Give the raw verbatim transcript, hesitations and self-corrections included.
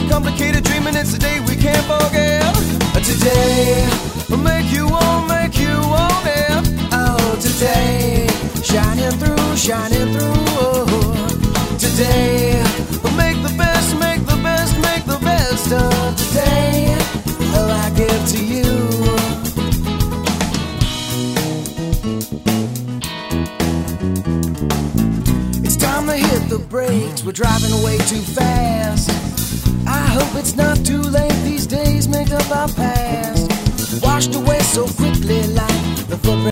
a complicated dream, and it's a day we can't forget. Today, make you want, make you want it. Oh, today, shining through, shining through. Oh, today, make the best, make the best, make the best of today. Oh, I give to you. It's time to hit the brakes. We're driving way too fast. I hope it's not too late. These days make up our past, washed away so quickly like the footprint